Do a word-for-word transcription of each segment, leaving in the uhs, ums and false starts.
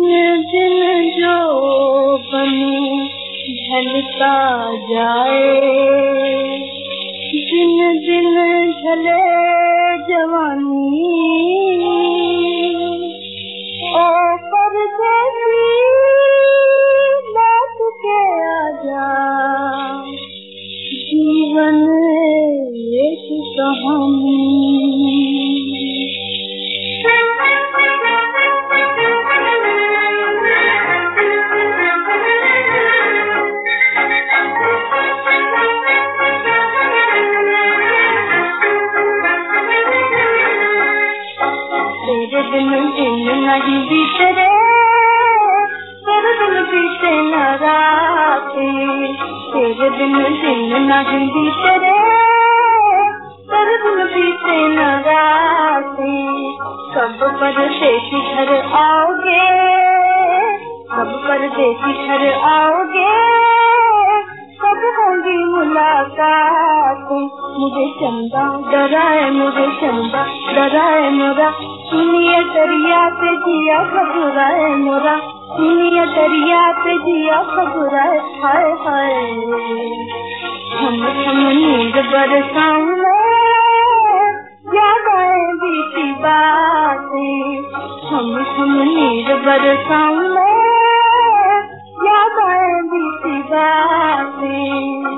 दिन जो बनूं ढलता जाए, दिन दिन ढले जवानी ओ परदेसी लौट के आजा, जीवन एक कहानी। तेरे दिन दिन नहीं बीते रे, तेरे दिन बीते न रातें, तेरे दिन दिन नहीं बीते रे, तेरे दिन बीते न रातें। कब परदेसी घर आओगे, कब परदेसी घर आओगे, कब होंगी मुलाकातें। मुझे चंदा डराए, मुझे चंदा डराए मोरा, दुनिया दरिया पे जिया घबराए मोरा, दुनिया दरिया पे जिया घबराए। हाय हाय हम हम नींद बरसाऊं याद आए बीती बातें, हम हम नींद बरसाऊं याद आए बीती बातें।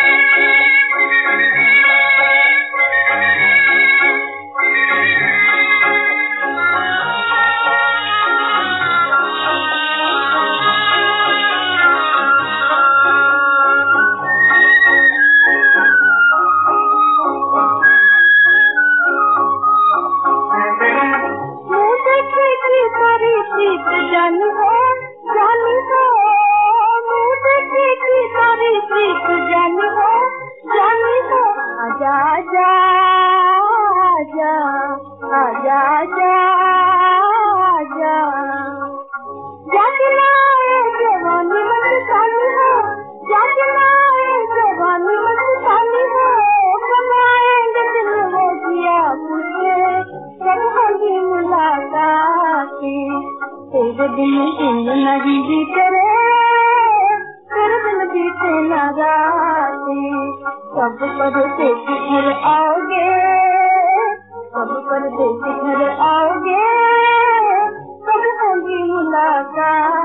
जानी हो जानी हो मुझे की सारी प्रीत जानी हो जानी हो। आजा आजा आजा आजा आजा आजा जागना जवानी मस्तानी हो, जागना जवानी मस्तानी हो। कब आएंगे दिल हो जिया पूछे, कब होगी मुलाकातें। तेरे दिन दिन नहीं बीते रे, तेरे दिन बीते न रातें। कब परदेसी घर आओगे, कब परदेसी घर आओगे, कब होगी मुलाकात।